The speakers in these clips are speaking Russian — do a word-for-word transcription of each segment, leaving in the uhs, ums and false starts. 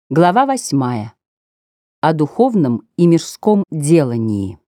Глава восьмая. О духовном и мирском делании.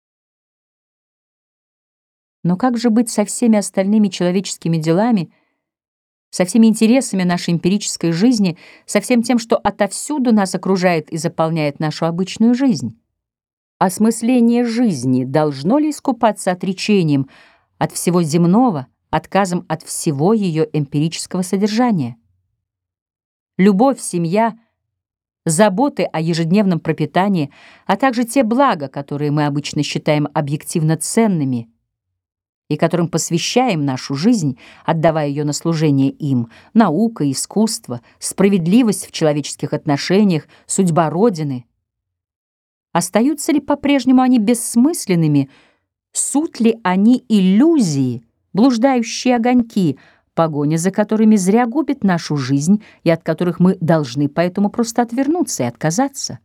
Но как же быть со всеми остальными человеческими делами, со всеми интересами нашей эмпирической жизни, со всем тем, что отовсюду нас окружает и заполняет нашу обычную жизнь? Осмысление жизни должно ли искупаться отречением от всего земного, отказом от всего ее эмпирического содержания? Любовь, семья — заботы о ежедневном пропитании, а также те блага, которые мы обычно считаем объективно ценными и которым посвящаем нашу жизнь, отдавая ее на служение им, наука, искусство, справедливость в человеческих отношениях, судьба Родины. Остаются ли по-прежнему они бессмысленными, суть ли они иллюзии, блуждающие огоньки, погоня за которыми зря губит нашу жизнь и от которых мы должны поэтому просто отвернуться и отказаться?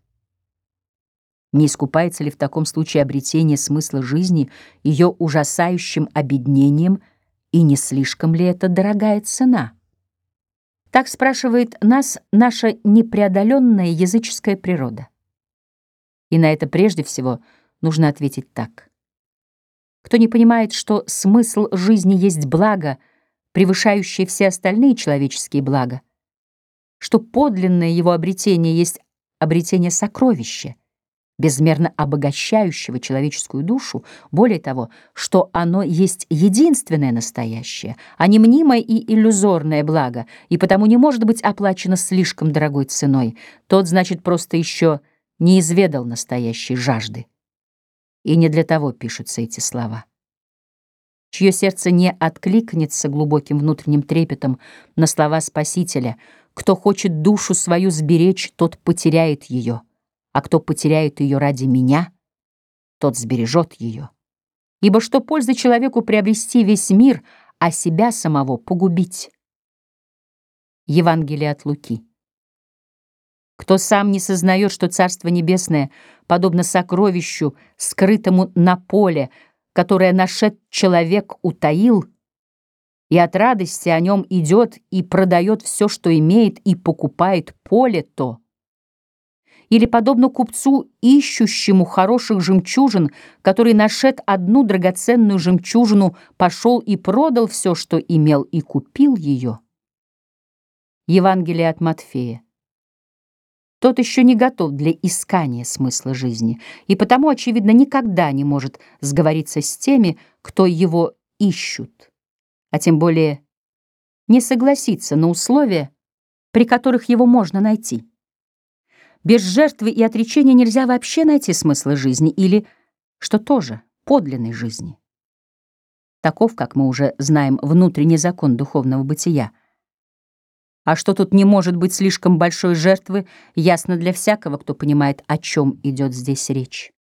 Не искупается ли в таком случае обретение смысла жизни ее ужасающим обеднением, и не слишком ли это дорогая цена? Так спрашивает нас наша непреодоленная языческая природа. И на это прежде всего нужно ответить так. Кто не понимает, что смысл жизни есть благо, превышающее все остальные человеческие блага, что подлинное его обретение есть обретение сокровища, безмерно обогащающего человеческую душу, более того, что оно есть единственное настоящее, а не мнимое и иллюзорное благо, и потому не может быть оплачено слишком дорогой ценой, тот, значит, просто еще не изведал настоящей жажды. И не для того пишутся эти слова. Чье сердце не откликнется глубоким внутренним трепетом на слова Спасителя: «Кто хочет душу свою сберечь, тот потеряет ее, а кто потеряет ее ради меня, тот сбережет ее. Ибо что пользы человеку приобрести весь мир, а себя самого погубить?» Евангелие от Луки. Кто сам не сознает, что Царство Небесное подобно сокровищу, скрытому на поле, которое нашед человек утаил, и от радости о нем идет и продает все, что имеет, и покупает поле то, или подобно купцу, ищущему хороших жемчужин, который нашед одну драгоценную жемчужину, пошел и продал все, что имел, и купил ее. Евангелие от Матфея. Тот еще не готов для искания смысла жизни, и потому, очевидно, никогда не может сговориться с теми, кто его ищут, а тем более не согласиться на условия, при которых его можно найти. Без жертвы и отречения нельзя вообще найти смысла жизни или, что тоже, подлинной жизни. Таков, как мы уже знаем, внутренний закон духовного бытия. А что тут не может быть слишком большой жертвы, ясно для всякого, кто понимает, о чем идет здесь речь.